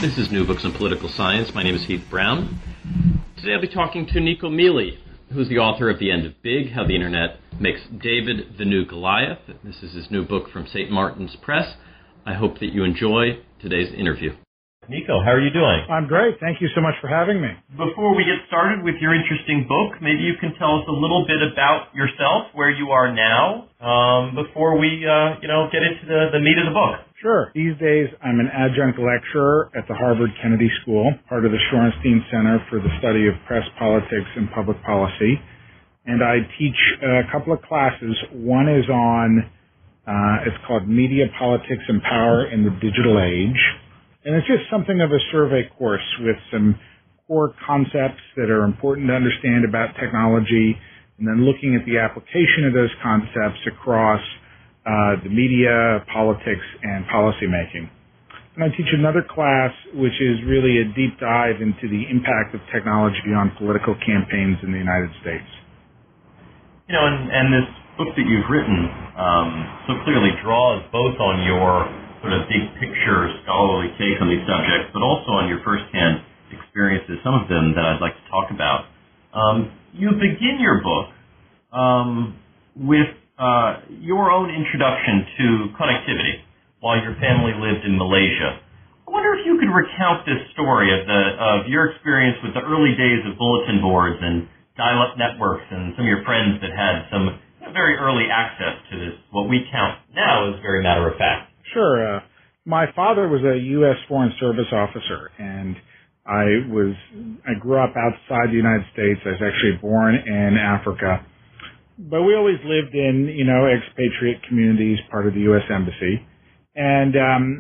This is New Books in Political Science. My name is Heath Brown. Today I'll be talking to Nico Mealy, who's the author of The End of Big, How the Internet Makes David the New Goliath. This is his new book from St. Martin's Press. I hope that you enjoy today's interview. Nico, how are you doing? I'm great. Thank you so much for having me. Before we get started with your interesting book, maybe you can tell us a little bit about yourself, where you are now, before we, get into the meat of the book. Sure. These days, I'm an adjunct lecturer at the Harvard Kennedy School, part of the Shorenstein Center for the Study of Press, Politics, and Public Policy. And I teach a couple of classes. One is on, it's called Media, Politics, and Power in the Digital Age. And it's just something of a survey course with some core concepts that are important to understand about technology, and then looking at the application of those concepts across the media, politics, and policymaking. And I teach another class which is really a deep dive into the impact of technology on political campaigns in the United States. You know, and this book that you've written so clearly draws both on your sort of big picture scholarly take on these subjects, but also on your firsthand experiences, some of them that I'd like to talk about. You begin your book with your own introduction to connectivity while your family lived in Malaysia. I wonder if you could recount this story of your experience with the early days of bulletin boards and dial-up networks and some of your friends that had some very early access to this, what we count now as very matter of fact. Sure. My father was a U.S. Foreign Service officer, and I grew up outside the United States. I was actually born in Africa. But we always lived in, expatriate communities, part of the U.S. Embassy. And,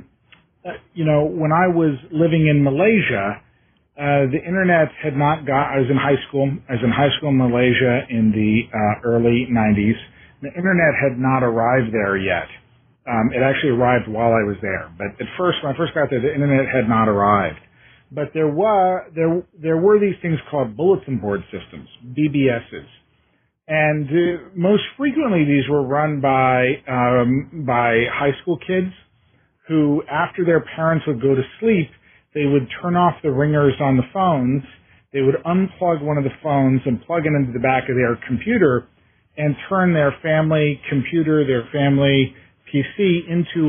when I was living in Malaysia, the Internet had not I was in high school. I was in high school in Malaysia in the early 90s. The Internet had not arrived there yet. It actually arrived while I was there. But at first, when I first got there, the Internet had not arrived. But there were these things called bulletin board systems, BBSs. And most frequently, these were run by high school kids who, after their parents would go to sleep, they would turn off the ringers on the phones. They would unplug one of the phones and plug it into the back of their computer and turn their family computer, their family PC into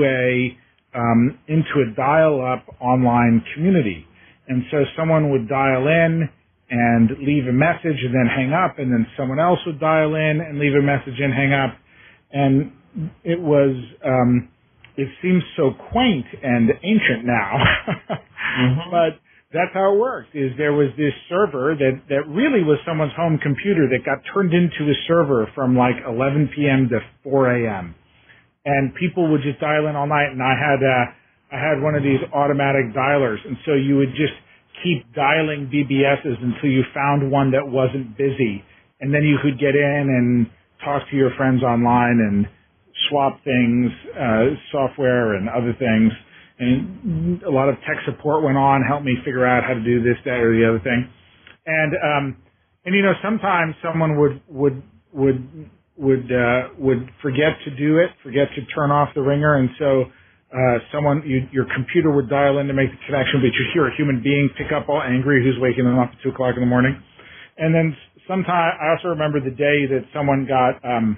a dial-up online community. And so someone would dial in and leave a message and then hang up, and then someone else would dial in and leave a message and hang up. And it was, it seems so quaint and ancient now, but that's how it worked, is there was this server that really was someone's home computer that got turned into a server from like 11 p.m. to 4 a.m. And people would just dial in all night, and I had one of these automatic dialers, and so you would just keep dialing BBSs until you found one that wasn't busy, and then you could get in and talk to your friends online and swap things, software and other things. And a lot of tech support went on, helped me figure out how to do this, that, or the other thing. And sometimes someone would forget to do it, forget to turn off the ringer, and so your computer would dial in to make the connection, but you'd hear a human being pick up all angry who's waking them up at 2 o'clock in the morning. And then sometime, I also remember the day that someone got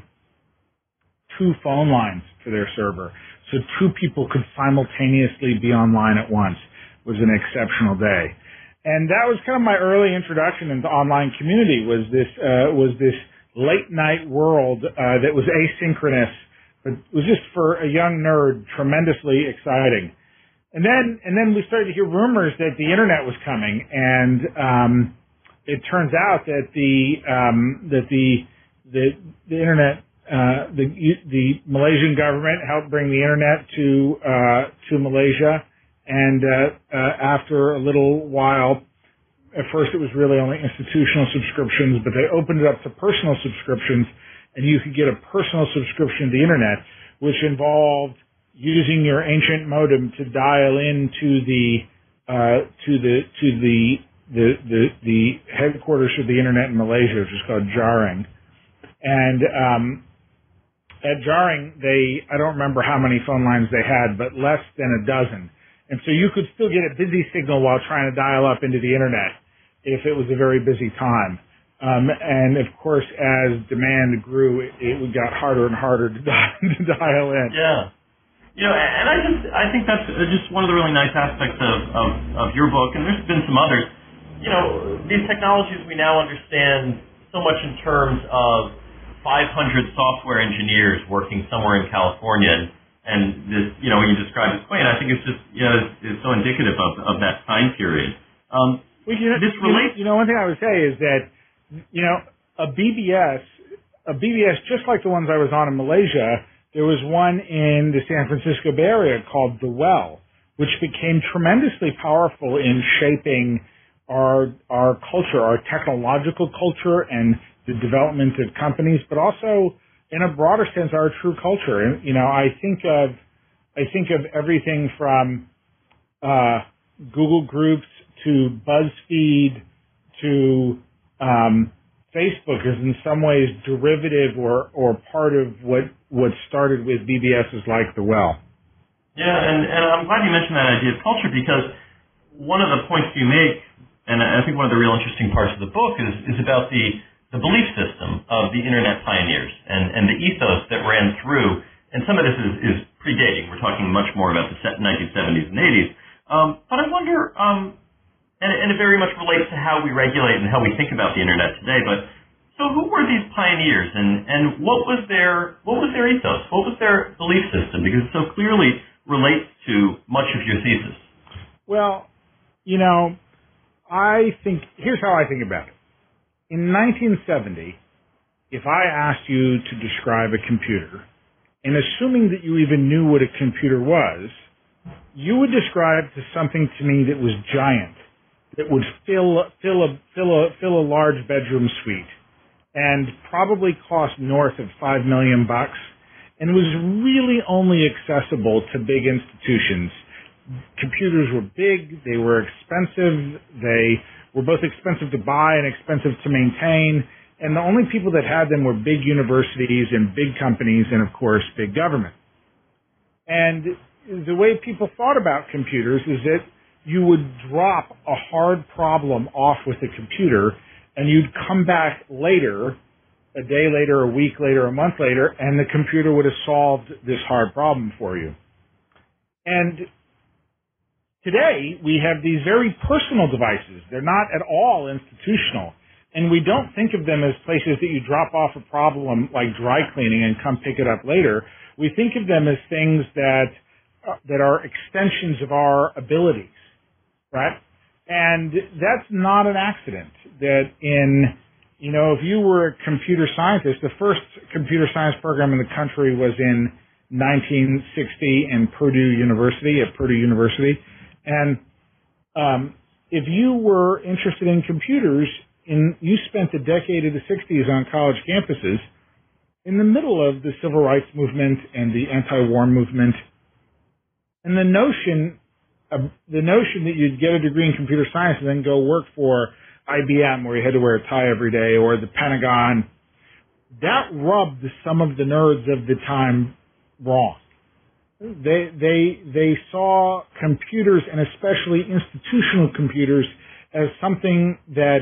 2 phone lines for their server, so 2 people could simultaneously be online at once. It was an exceptional day. And that was kind of my early introduction into online community, was this late night world that was asynchronous, but was just for a young nerd tremendously exciting. And then we started to hear rumors that the internet was coming, and it turns out that the internet, the Malaysian government helped bring the internet to Malaysia, and after a little while. At first, it was really only institutional subscriptions, but they opened it up to personal subscriptions, and you could get a personal subscription to the internet, which involved using your ancient modem to dial into the headquarters of the internet in Malaysia, which is called Jaring. And at Jaring, I don't remember how many phone lines they had, but less than a dozen. And so you could still get a busy signal while trying to dial up into the internet if it was a very busy time. And of course, as demand grew, it got harder and harder to dial in. Yeah. And I think that's just one of the really nice aspects of your book, and there's been some others. These technologies we now understand so much in terms of 500 software engineers working somewhere in California, and this, when you describe it, Quain, I think it's just, it's so indicative of that time period. This relates. One thing I would say is that, a BBS, just like the ones I was on in Malaysia, there was one in the San Francisco Bay Area called The Well, which became tremendously powerful in shaping our culture, our technological culture, and the development of companies, but also, in a broader sense, our true culture. And I think of everything from Google Groups to BuzzFeed to Facebook is in some ways derivative or part of what started with BBSs like The Well. Yeah, and I'm glad you mentioned that idea of culture, because one of the points you make, and I think one of the real interesting parts of the book is about the belief system of the internet pioneers and the ethos that ran through, and some of this is predating. We're talking much more about the 1970s and 80s. But I wonder, and it very much relates to how we regulate and how we think about the internet today, but so who were these pioneers, and what was their ethos? What was their belief system? Because it so clearly relates to much of your thesis. Well, here's how I think about it. In 1970, if I asked you to describe a computer, and assuming that you even knew what a computer was, you would describe something to me that was giant, that would fill a large bedroom suite, and probably cost north of $5 million, and was really only accessible to big institutions. Computers were big, they were expensive, they were both expensive to buy and expensive to maintain, and the only people that had them were big universities and big companies and, of course, big government. And the way people thought about computers is that you would drop a hard problem off with a computer, and you'd come back later, a day later, a week later, a month later, and the computer would have solved this hard problem for you. And today, we have these very personal devices. They're not at all institutional. And we don't think of them as places that you drop off a problem like dry cleaning and come pick it up later. We think of them as things that are extensions of our abilities, right? And that's not an accident. That if you were a computer scientist, the first computer science program in the country was in 1960 in at Purdue University. And if you were interested in computers, you spent a decade of the 60s on college campuses in the middle of the civil rights movement and the anti-war movement. And the notion that you'd get a degree in computer science and then go work for IBM, where you had to wear a tie every day, or the Pentagon, that rubbed some of the nerds of the time wrong. They saw computers, and especially institutional computers, as something that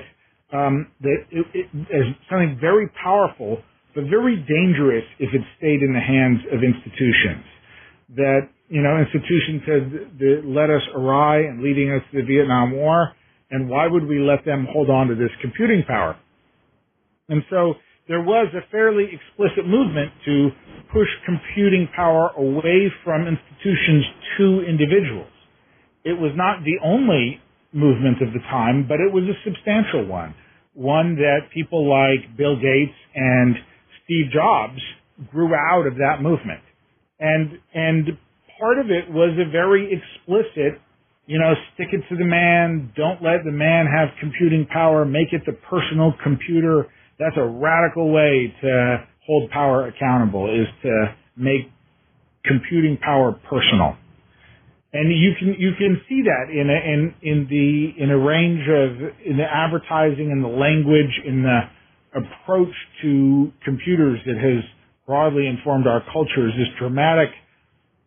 as something very powerful, but very dangerous if it stayed in the hands of institutions. That institutions had led us awry and leading us to the Vietnam War, and why would we let them hold on to this computing power? And so there was a fairly explicit movement to push computing power away from institutions to individuals. It was not the only movement of the time, but it was a substantial one that people like Bill Gates and Steve Jobs grew out of that movement. And part of it was a very explicit, stick it to the man, don't let the man have computing power, make it the personal computer. That's a radical way to hold power accountable, is to make computing power personal. And you can see that in the advertising, in the language, in the approach to computers that has broadly informed our cultures, this dramatic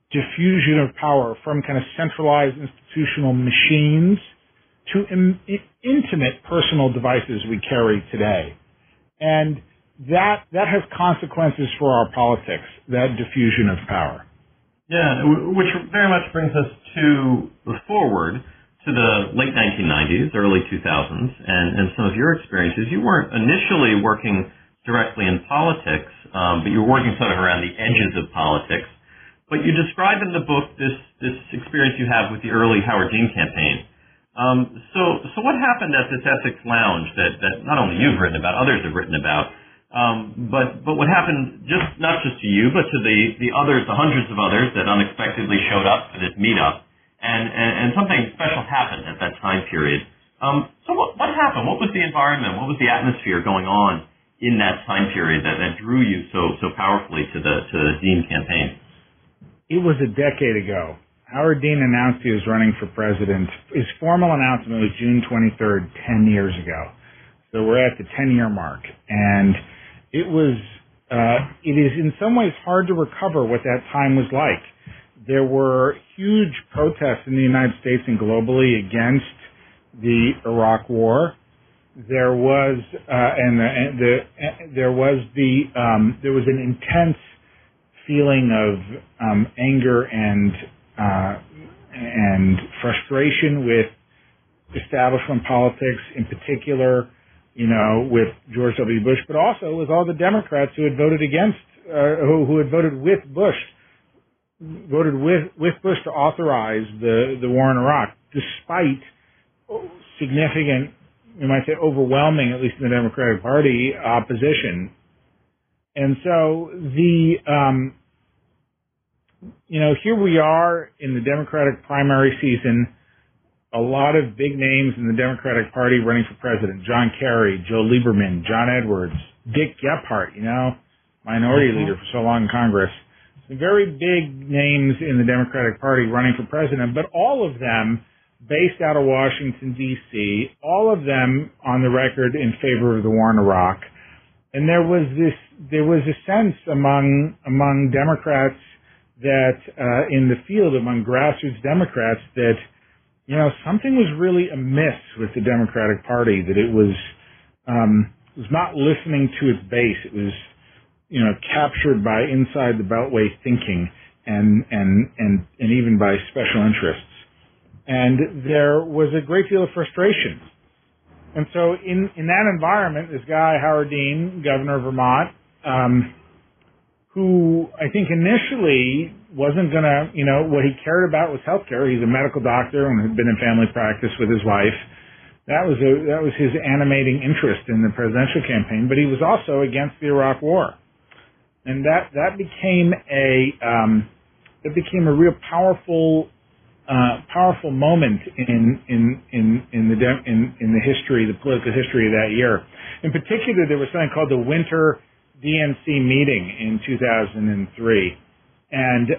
diffusion of power from kind of centralized institutional machines to intimate personal devices we carry today. And that has consequences for our politics, that diffusion of power. Yeah, which very much brings us to the forward to the late 1990s, early 2000s, and some of your experiences. You weren't initially working directly in politics, but you were working sort of around the edges of politics. But you describe in the book this experience you have with the early Howard Dean campaign. So what happened at this Essex Lounge that not only you've written about, others have written about, but what happened not just to you, but to the others, the hundreds of others that unexpectedly showed up for this meetup, and something special happened at that time period. So what happened? What was the environment? What was the atmosphere going on in that time period that drew you so powerfully to the Dean campaign? It was a decade ago. Howard Dean announced he was running for president. His formal announcement was June 23rd, 10 years ago. So we're at the 10-year mark. And it is in some ways hard to recover what that time was like. There were huge protests in the United States and globally against the Iraq War. There was an intense feeling of anger and frustration with establishment politics, in particular, with George W. Bush, but also with all the Democrats who had voted against, who had voted with Bush, to authorize the war in Iraq, despite significant, you might say overwhelming, at least in the Democratic Party, opposition. And so here we are in the Democratic primary season, a lot of big names in the Democratic Party running for president: John Kerry, Joe Lieberman, John Edwards, Dick Gephardt, minority leader for so long in Congress. Some very big names in the Democratic Party running for president, but all of them based out of Washington, D.C., all of them on the record in favor of the war in Iraq. And there was a sense among Democrats that in the field, among grassroots Democrats, that something was really amiss with the Democratic Party, that it was not listening to its base. It was captured by inside the Beltway thinking and even by special interests. And there was a great deal of frustration. And so in that environment, this guy, Howard Dean, governor of Vermont, who I think initially wasn't going to, what he cared about was healthcare. He's a medical doctor and had been in family practice with his wife. That was his animating interest in the presidential campaign, but he was also against the Iraq War. And that became a real powerful moment in the history, the political history of that year. In particular, there was something called the Winter DNC meeting in 2003, and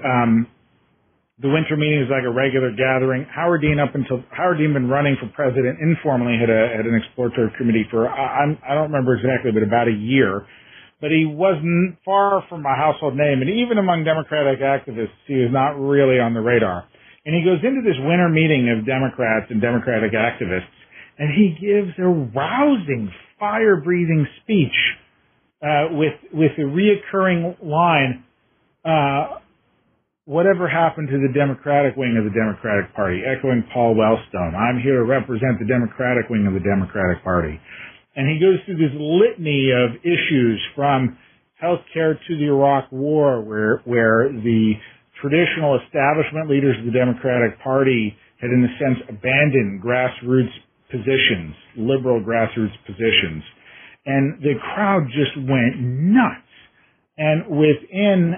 the winter meeting was like a regular gathering. Howard Dean been running for president informally, had an exploratory committee for I don't remember exactly, but about a year. But he wasn't far from a household name, and even among Democratic activists, he was not really on the radar. And he goes into this winter meeting of Democrats and Democratic activists, and he gives a rousing, fire-breathing speech with a reoccurring line, whatever happened to the Democratic wing of the Democratic Party, echoing Paul Wellstone. I'm here to represent the Democratic wing of the Democratic Party. And he goes through this litany of issues from health care to the Iraq War, where the traditional establishment leaders of the Democratic Party had, in a sense, abandoned grassroots positions, liberal grassroots positions. And the crowd just went nuts. And within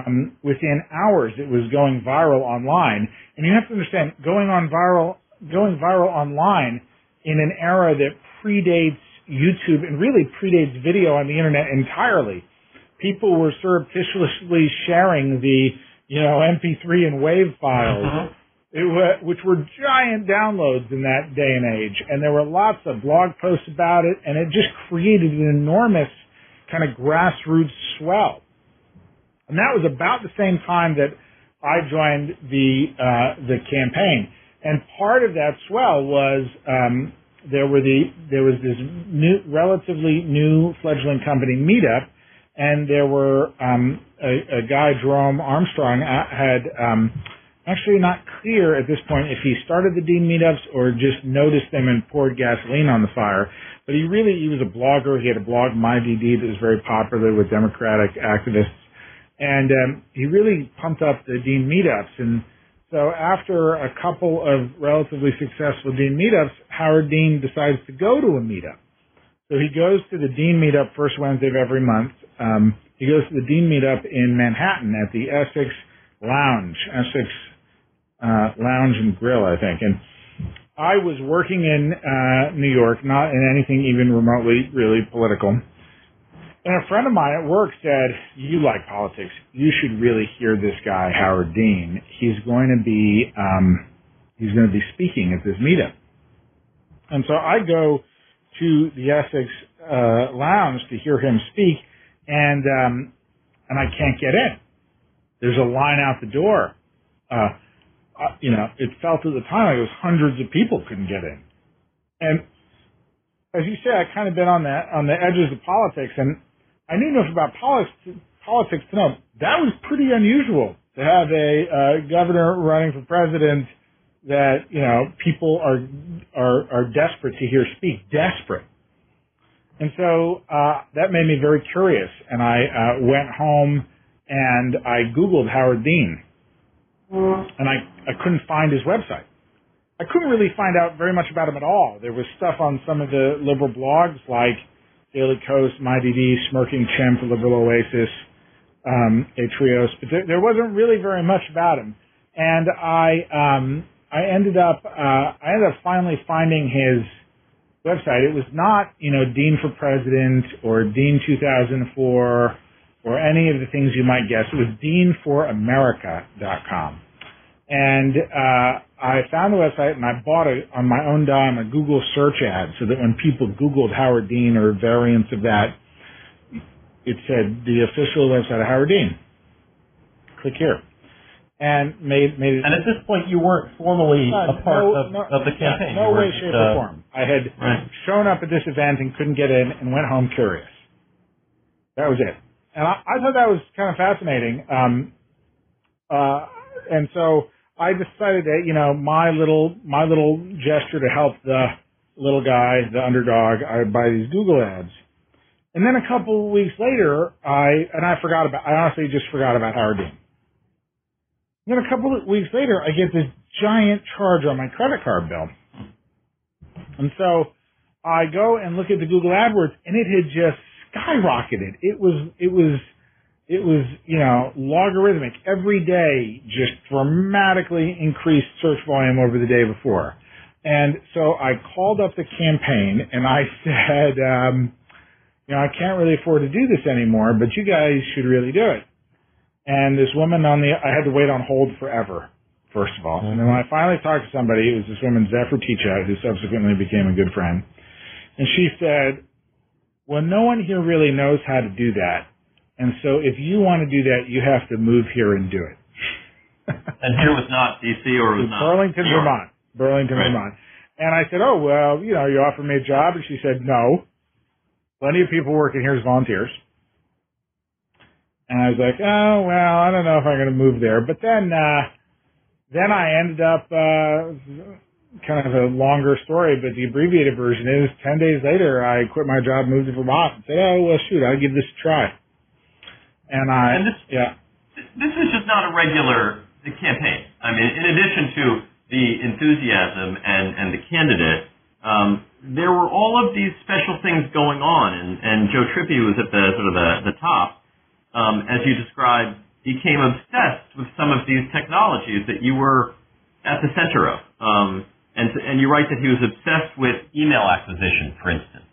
hours, it was going viral online. And you have to understand, going viral online in an era that predates YouTube and really predates video on the internet entirely. People were surreptitiously sharing the, MP3 and WAV files, which were giant downloads in that day and age. And there were lots of blog posts about it, and it just created an enormous kind of grassroots swell. And that was about the same time that I joined the campaign. And part of that swell was there was this relatively new fledgling company meetup, and there were a guy, Jerome Armstrong, had actually not clear at this point if he started the Dean meetups or just noticed them and poured gasoline on the fire. But he was a blogger. He had a blog, MyDD, that was very popular with Democratic activists, and he really pumped up the Dean meetups. And so after a couple of relatively successful Dean meetups, Howard Dean decides to go to a meetup. So he goes to the Dean meetup first Wednesday of every month. He goes to the Dean meetup in Manhattan at the Essex Lounge and Grill, I think. And I was working in New York, not in anything even remotely really political. And a friend of mine at work said, "You like politics. You should really hear this guy, Howard Dean. He's going to be speaking at this meetup." And so I go to the Essex Lounge to hear him speak, and I can't get in. There's a line out the door. It felt at the time like it was hundreds of people couldn't get in. And as you say, I kind of been on the edges of politics, and I knew enough about politics to know that was pretty unusual to have a governor running for president that people are desperate to hear speak, desperate. And so that made me very curious, and I went home and I Googled Howard Dean, and I couldn't find his website. I couldn't really find out very much about him at all. There was stuff on some of the liberal blogs like Daily Kos, MyDD, Smirking Chimp, Liberal Oasis, Atrios, but there wasn't really very much about him. And I ended up finally finding his website. It was not, Dean for President or Dean 2004 or any of the things you might guess. It was deanforamerica.com. And I found the website and I bought it on my own dime, a Google search ad, so that when people Googled Howard Dean or variants of that, it said the official website of Howard Dean. Click here. And made it. And at this point, you weren't formally a part of the campaign. No way, shape, or form. I had shown up at this event and couldn't get in and went home curious. That was it. And I thought that was kind of fascinating. And so I decided that, my little gesture to help the little guy, the underdog, I would buy these Google ads. And then a couple of weeks later, I honestly just forgot about Howard Dean. And then a couple of weeks later, I get this giant charge on my credit card bill. And so I go and look at the Google AdWords, and it had just skyrocketed. It was logarithmic. Every day, just dramatically increased search volume over the day before. And so I called up the campaign and I said, I can't really afford to do this anymore, but you guys should really do it. And this woman I had to wait on hold forever, first of all. And then when I finally talked to somebody, it was this woman, Zephyr Ticha, who subsequently became a good friend. And she said, well, no one here really knows how to do that. And so if you want to do that, you have to move here and do it. And here was not D.C. or it was not Burlington, Vermont. Burlington, right. Vermont. And I said, oh, well, you offered me a job. And she said, no. Plenty of people working here as volunteers. And I was like, oh, well, I don't know if I'm going to move there. But then I ended up, kind of a longer story, but the abbreviated version is 10 days later, I quit my job, moved to Vermont, and said, oh, well, shoot, I'll give this a try. And this is just not a regular campaign. I mean, in addition to the enthusiasm and the candidate, there were all of these special things going on, and Joe Trippi was at the top. As you described, became obsessed with some of these technologies that you were at the center of. And you write that he was obsessed with email acquisition, for instance.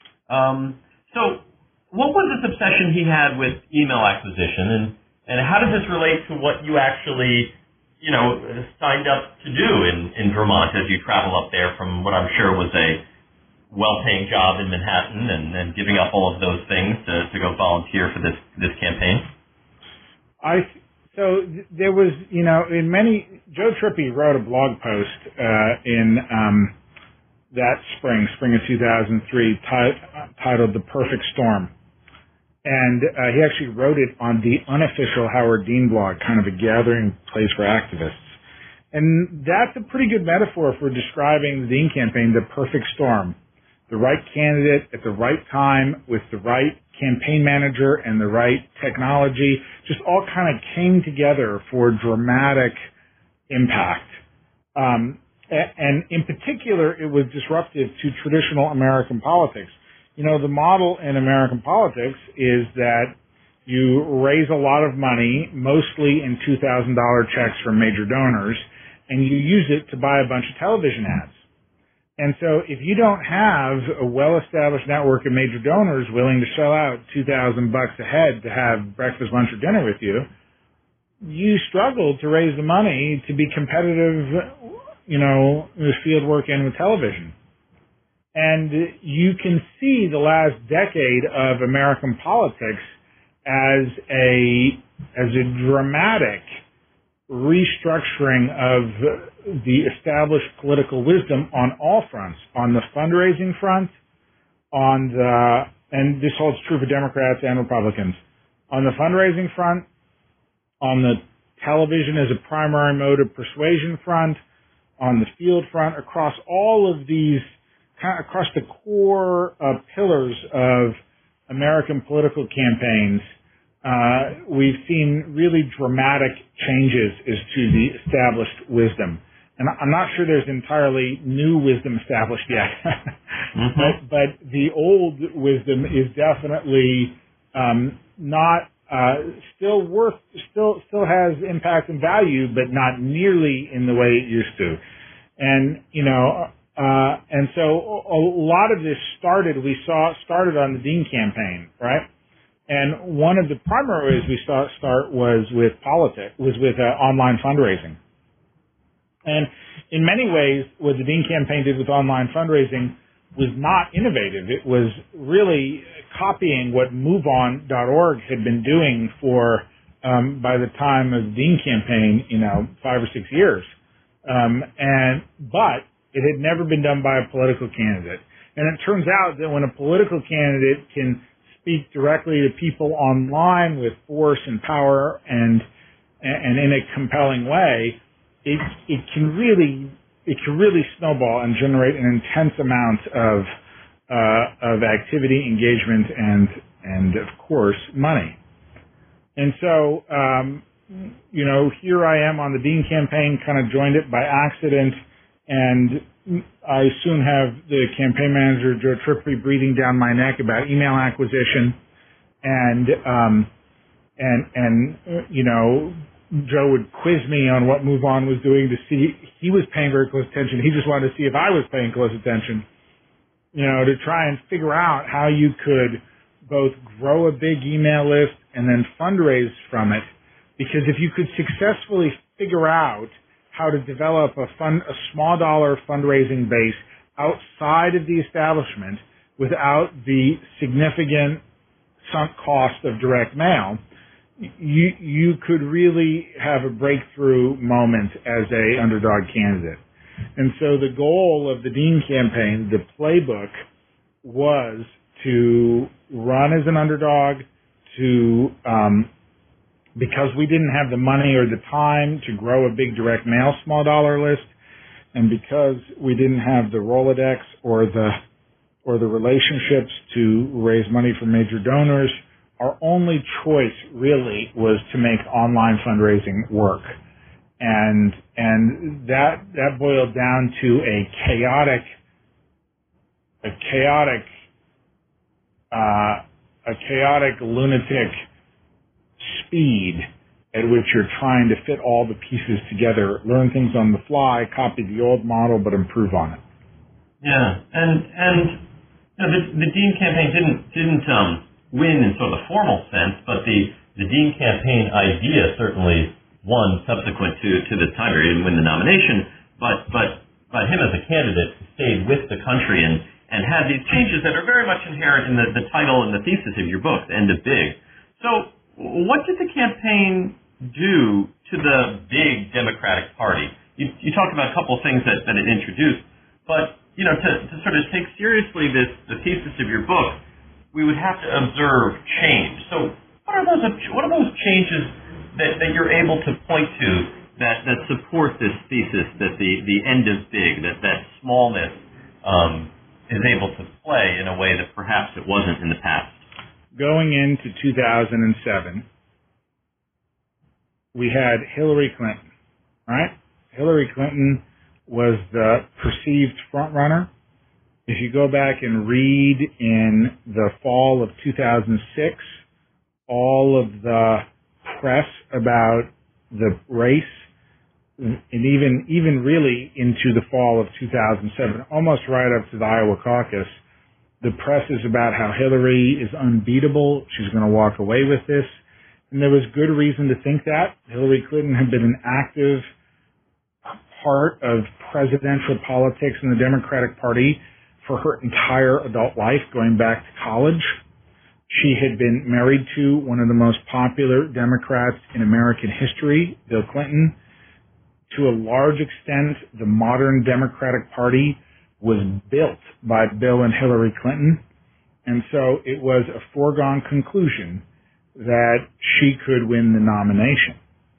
So what was this obsession he had with email acquisition, and how does this relate to what you actually, signed up to do in Vermont as you travel up there from what I'm sure was a well-paying job in Manhattan and giving up all of those things to go volunteer for this campaign? There was, Joe Trippi wrote a blog post in that spring of 2003, titled "The Perfect Storm," and he actually wrote it on the unofficial Howard Dean blog, kind of a gathering place for activists. And that's a pretty good metaphor for describing the Dean campaign, the perfect storm. The right candidate at the right time with the right campaign manager and the right technology just all kind of came together for dramatic impact. And in particular, it was disruptive to traditional American politics. The model in American politics is that you raise a lot of money, mostly in $2,000 checks from major donors, and you use it to buy a bunch of television ads. And so if you don't have a well-established network of major donors willing to shell out $2,000 a head to have breakfast, lunch, or dinner with you, you struggle to raise the money to be competitive, with field work and with television. And you can see the last decade of American politics as a dramatic restructuring of the established political wisdom on all fronts, on the fundraising front, and this holds true for Democrats and Republicans, on the fundraising front, on the television as a primary mode of persuasion front, on the field front, across all of these, across the core pillars of American political campaigns. We've seen really dramatic changes as to the established wisdom. And I'm not sure there's entirely new wisdom established yet. but the old wisdom is definitely not still has impact and value, but not nearly in the way it used to. And and so a lot of this started on the Dean campaign, right? And one of the primary ways we start was with online fundraising. And in many ways, what the Dean campaign did with online fundraising was not innovative. It was really copying what MoveOn.org had been doing for, by the time of the Dean campaign, 5 or 6 years. But it had never been done by a political candidate. And it turns out that when a political candidate can speak directly to people online with force and power and in a compelling way, it can really snowball and generate an intense amount of activity, engagement, and of course money. And so here I am on the Dean campaign, kind of joined it by accident, and I soon have the campaign manager, Joe Trippi, breathing down my neck about email acquisition, and Joe would quiz me on what MoveOn was doing to see. He was paying very close attention. He just wanted to see if I was paying close attention, to try and figure out how you could both grow a big email list and then fundraise from it. Because if you could successfully figure out how to develop a small dollar fundraising base outside of the establishment without the significant sunk cost of direct mail, you could really have a breakthrough moment as a underdog candidate. And so the goal of the Dean campaign, the playbook, was to run as an underdog, because we didn't have the money or the time to grow a big direct mail small dollar list, and because we didn't have the Rolodex or the relationships to raise money from major donors, our only choice really was to make online fundraising work. And that boiled down to a chaotic lunatic speed at which you're trying to fit all the pieces together, learn things on the fly, copy the old model, but improve on it. Yeah, and the Dean campaign didn't win in sort of the formal sense, but the Dean campaign idea certainly won subsequent to the time period. He didn't win the nomination, but him as a candidate stayed with the country and had these changes that are very much inherent in the title and the thesis of your book, The End of Big. So what did the campaign do to the big Democratic Party? You talked about a couple of things that it introduced, but to sort of take seriously the thesis of your book, we would have to observe change. So what are those changes that you're able to point to that support this thesis that the end is big, that smallness is able to play in a way that perhaps it wasn't in the past? Going into 2007, we had Hillary Clinton, right? Hillary Clinton was the perceived front runner. If you go back and read in the fall of 2006, all of the press about the race, and even really into the fall of 2007, almost right up to the Iowa caucus, the press is about how Hillary is unbeatable. She's going to walk away with this. And there was good reason to think that. Hillary Clinton had been an active part of presidential politics in the Democratic Party for her entire adult life, going back to college. She had been married to one of the most popular Democrats in American history, Bill Clinton. To a large extent, the modern Democratic Party was built by Bill and Hillary Clinton. And so it was a foregone conclusion that she could win the nomination.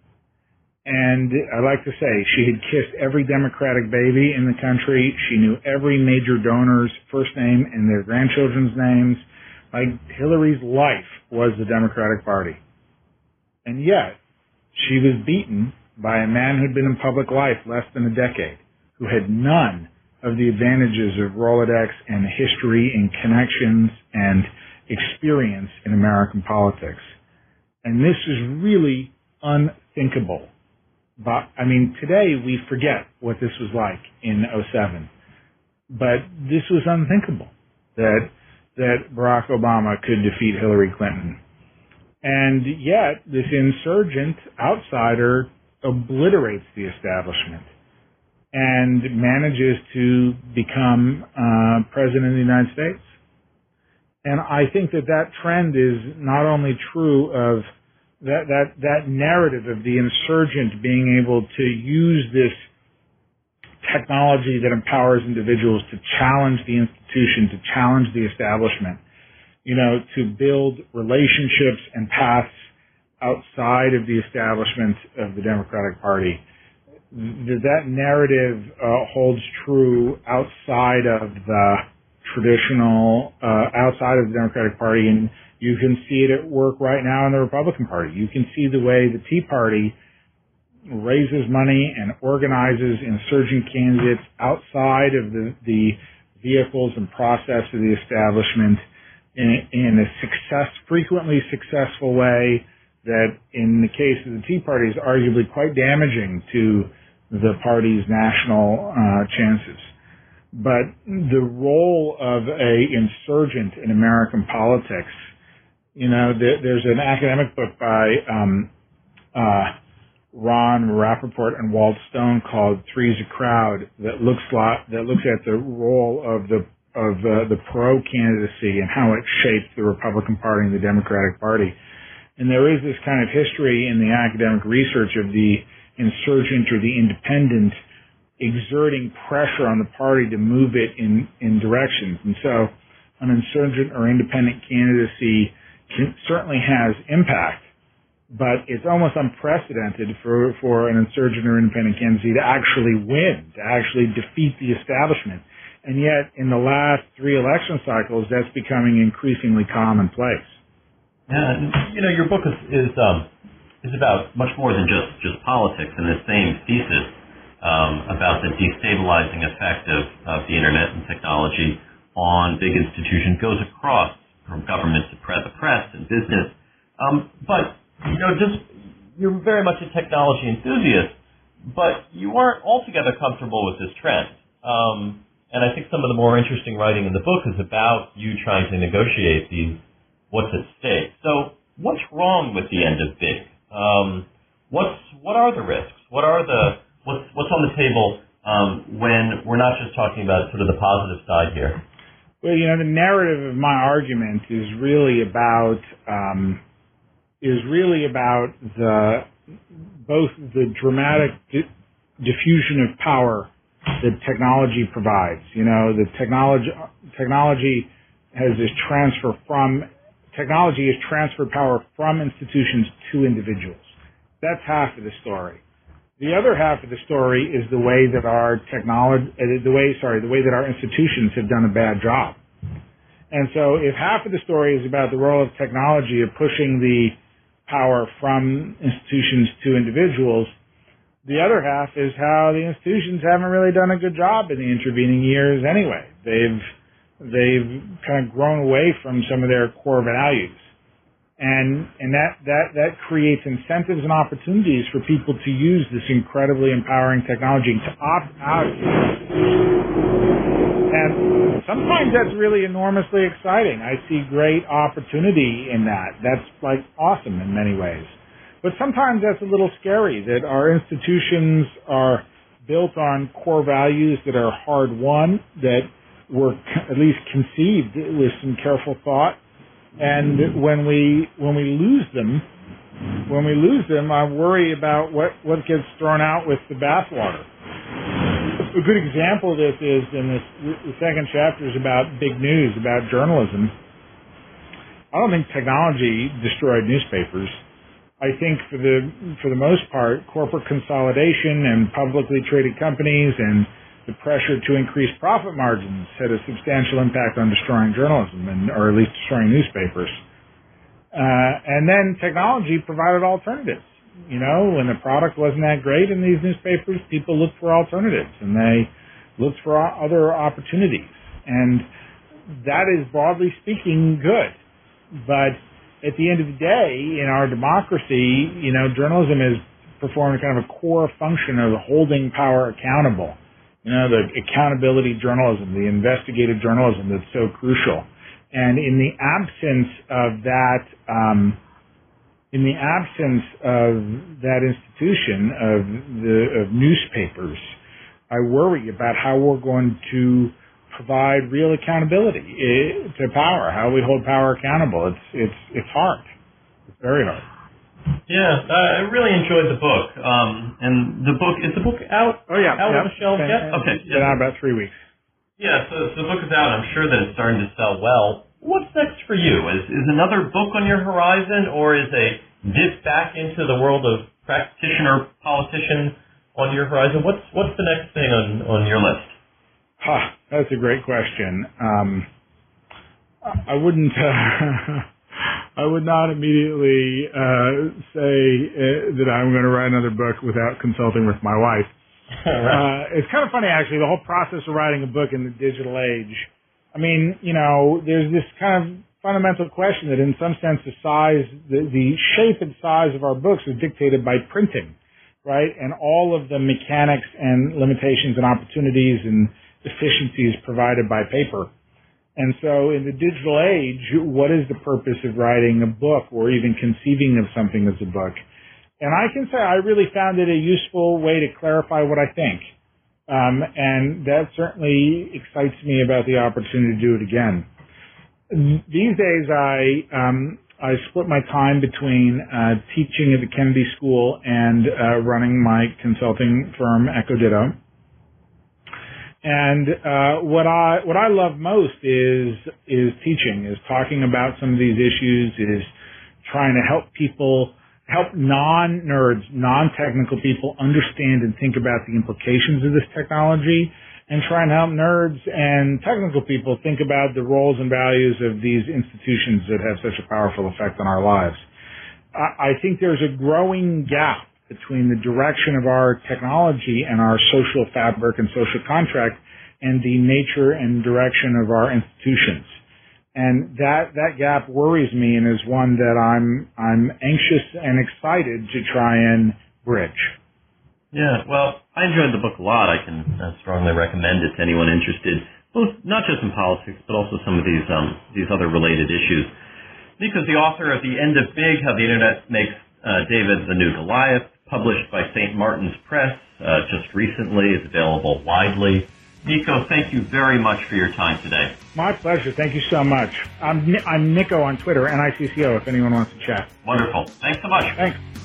And I like to say she had kissed every Democratic baby in the country. She knew every major donor's first name and their grandchildren's names. Like, Hillary's life was the Democratic Party. And yet, she was beaten by a man who'd been in public life less than a decade, who had none of the advantages of Rolodex and history and connections and experience in American politics. And this is really unthinkable. But, today we forget what this was like in 2007. But this was unthinkable, that Barack Obama could defeat Hillary Clinton. And yet, this insurgent outsider obliterates the establishment and manages to become president of the United States. And I think that trend is not only true of that narrative of the insurgent being able to use this technology that empowers individuals to challenge the institution, to challenge the establishment, to build relationships and paths outside of the establishment of the Democratic Party. That narrative holds true outside of the traditional, outside of the Democratic Party, and you can see it at work right now in the Republican Party. You can see the way the Tea Party raises money and organizes insurgent candidates outside of the vehicles and process of the establishment in a frequently successful way that, in the case of the Tea Party, is arguably quite damaging to the party's national chances. But the role of a insurgent in American politics, there's an academic book by Ron Rappaport and Walt Stone called Three's a Crowd that looks at the role of the pro-candidacy and how it shaped the Republican Party and the Democratic Party. And there is this kind of history in the academic research of the insurgent or the independent exerting pressure on the party to move it in directions. And so an insurgent or independent candidacy certainly has impact, but it's almost unprecedented for an insurgent or independent candidacy to actually win, to actually defeat the establishment. And yet, in the last 3 election cycles, that's becoming increasingly commonplace. Yeah, your book is about much more than just politics, and the same thesis about the destabilizing effect of the internet and technology on big institutions goes across from government to the press and business. But you're very much a technology enthusiast, but you aren't altogether comfortable with this trend. And I think some of the more interesting writing in the book is about you trying to negotiate what's at stake. So what's wrong with the end of big? What are the risks? What's on the table when we're not just talking about sort of the positive side here? Well, the narrative of my argument is really about both the dramatic diffusion of power that technology provides. You know, the technology has this technology has transferred power from institutions to individuals. That's half of the story. The other half of the story is the way that our institutions have done a bad job. And so if half of the story is about the role of technology of pushing the power from institutions to individuals, the other half is how the institutions haven't really done a good job in the intervening years anyway. They've kind of grown away from some of their core values. And that creates incentives and opportunities for people to use this incredibly empowering technology to opt out. And sometimes that's really enormously exciting. I see great opportunity in that. That's like awesome in many ways. But sometimes that's a little scary, that our institutions are built on core values that are hard won, that were at least conceived with some careful thought. And when we lose them, I worry about what gets thrown out with the bathwater. A good example of this is the second chapter is about big news, about journalism. I don't think technology destroyed newspapers. I think for the most part, corporate consolidation and publicly traded companies and the pressure to increase profit margins had a substantial impact on destroying journalism, or at least destroying newspapers. And then technology provided alternatives. You know, when the product wasn't that great in these newspapers, people looked for alternatives, and they looked for other opportunities. And that is, broadly speaking, good. But at the end of the day, in our democracy, you know, journalism has performed kind of a core function of holding power accountable. You know, the accountability journalism, the investigative journalism that's so crucial. And in the absence of that, institution of newspapers, I worry about how we're going to provide real accountability to power, how we hold power accountable. It's hard. It's very hard. Yeah, I really enjoyed the book. And is the book out? Oh yeah, out on the shelves yet? Okay, it's been out about 3 weeks. Yeah, so the book is out. I'm sure that it's starting to sell well. What's next for you? Is another book on your horizon, or is a dip back into the world of practitioner politician on your horizon? What's the next thing on your list? That's a great question. I wouldn't. I would not immediately say that I'm going to write another book without consulting with my wife. Right. It's kind of funny, actually, the whole process of writing a book in the digital age. I mean, you know, there's this kind of fundamental question that in some sense the shape and size of our books is dictated by printing, right? And all of the mechanics and limitations and opportunities and efficiencies provided by paper. And so in the digital age, what is the purpose of writing a book or even conceiving of something as a book? And I can say I really found it a useful way to clarify what I think. And that certainly excites me about the opportunity to do it again. These days, I split my time between teaching at the Kennedy School and running my consulting firm, Echo Ditto. And what I love most is teaching, is talking about some of these issues, is trying to help non-nerds, non-technical people understand and think about the implications of this technology, and trying to help nerds and technical people think about the roles and values of these institutions that have such a powerful effect on our lives. I think there's a growing gap between the direction of our technology and our social fabric and social contract and the nature and direction of our institutions. And that gap worries me and is one that I'm anxious and excited to try and bridge. Yeah, well, I enjoyed the book a lot. I can strongly recommend it to anyone interested, both not just in politics, but also some of these other related issues. Nico's the author of The End of Big, How the Internet Makes David the New Goliath, published by St. Martin's Press just recently. It's available widely. Nico, thank you very much for your time today. My pleasure. Thank you so much. I'm Nico on Twitter, NICCO, if anyone wants to chat. Wonderful. Thanks so much. Thanks.